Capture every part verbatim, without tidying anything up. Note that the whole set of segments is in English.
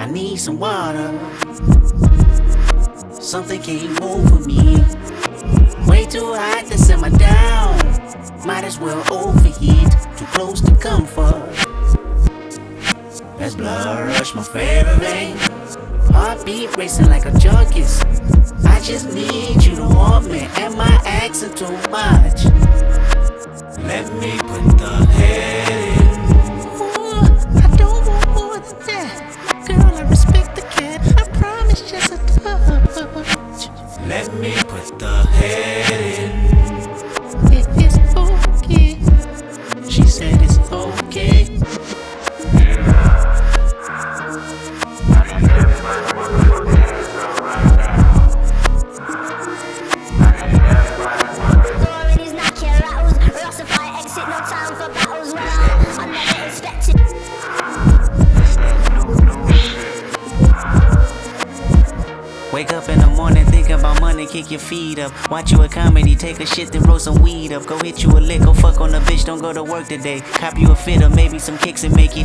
need some water. Something came over me. Way too hot to simmer down. Might as well overheat. Too close to comfort. That's blood rush, my favorite vein. Heartbeat racing like a junkies. I just need you to want me. Am I asking too much? Let me put the head in. Ooh, I don't want more than that. Girl, I respect the cat. I promise just a touch. Let me put the head in. It is okay. She said it's okay. Wake up in the morning, think about money, kick your feet up. Watch you a comedy, take a shit, then roll some weed up. Go hit you a lick, go fuck on the bitch, don't go to work today. Cop you a fit or maybe some kicks and make it.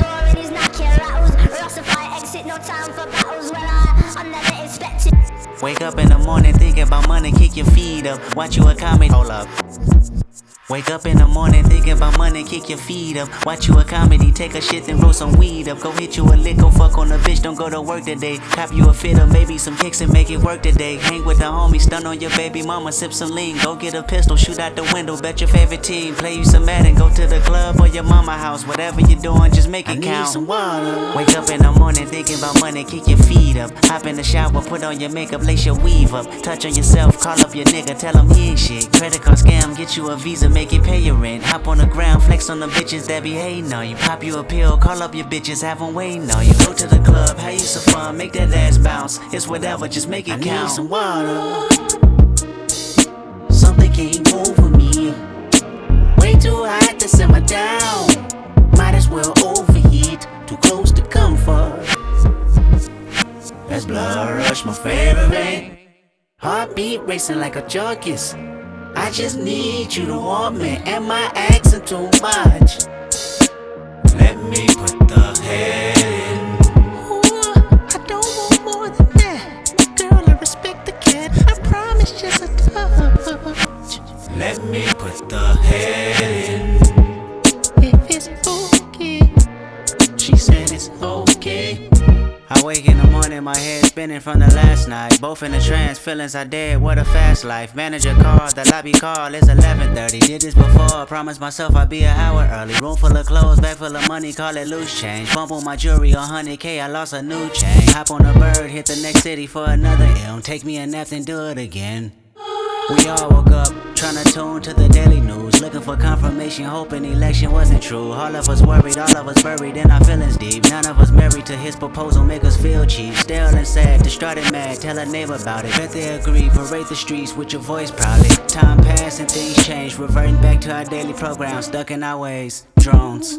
Wake up in the morning, think about money, kick your feet up. Watch you a comedy, hold up. Wake up in the morning, thinking about money, kick your feet up. Watch you a comedy, take a shit, then roll some weed up. Go hit you a lick, go fuck on the bitch, don't go to work today. Cop you a fit or maybe some kicks and make it work today. Hang with the homies, stun on your baby mama, sip some lean. Go get a pistol, shoot out the window, bet your favorite team. Play you some Madden, go to the club or your mama house. Whatever you're doing, just make it I count. need some water. Wake up in the morning, thinking about money, kick your feet up. Hop in the shower, put on your makeup, lace your weave up. Touch on yourself, call up your nigga, tell him he ain't shit. Credit card scam, get you a visa, make it pay your rent. Hop on the ground, flex on the bitches that be hating on you. Pop you a pill, call up your bitches, have them waiting on you. Go to the club, have you some fun, make that ass bounce. It's whatever, just make it I count. need some water. Something came over me. Way too hot to simmer down. Might as well overheat. Too close to comfort. That's blood rush, my favorite vein. Heartbeat racing like a junkies. I just need you to want me. Am I asking too much? Let me put the head in. Ooh, I don't want more than that. Girl, I respect the cat. I promise just a touch. Let me put the head in. If it's okay. She said it's okay. I wake in the morning, my head spinning from the last night. Both in a trance, feelings are dead, what a fast life. Manager called, the lobby call, it's eleven thirty. Did this before, promised myself I'd be an hour early. Room full of clothes, bag full of money, call it loose change. Bump on my jewelry, one hundred K, I lost a new chain. Hop on a bird, hit the next city for another M. Take me a nap, then do it again. We all woke up, tryna tune to the daily news. Looking for confirmation, hoping the election wasn't true. All of us worried, all of us buried in our feelings deep. None of us married to his proposal, make us feel cheap. Still and sad, distraught and mad, tell a neighbor about it. Bet they agree, parade the streets with your voice proudly. Time passed and things changed, reverting back to our daily program. Stuck in our ways, drones.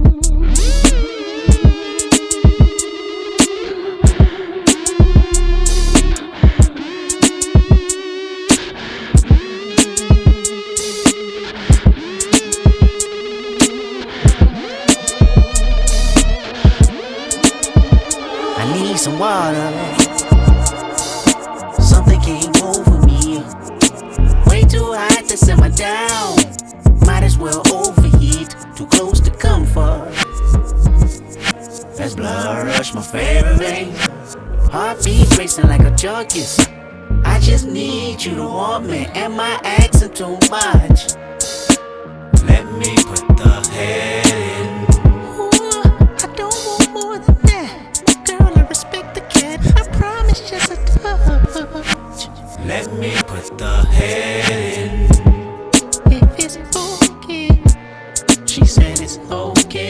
I need some water. Something came over me. Way too hot to simmer down. Might as well overheat. Too close to comfort. That's blood rush, my favorite vein. Heartbeat racing like a junkies. I just need you to want me. Am I asking too much? Let me put the head in. Just a touch. Let me put the head in. If it's okay. She said it's okay.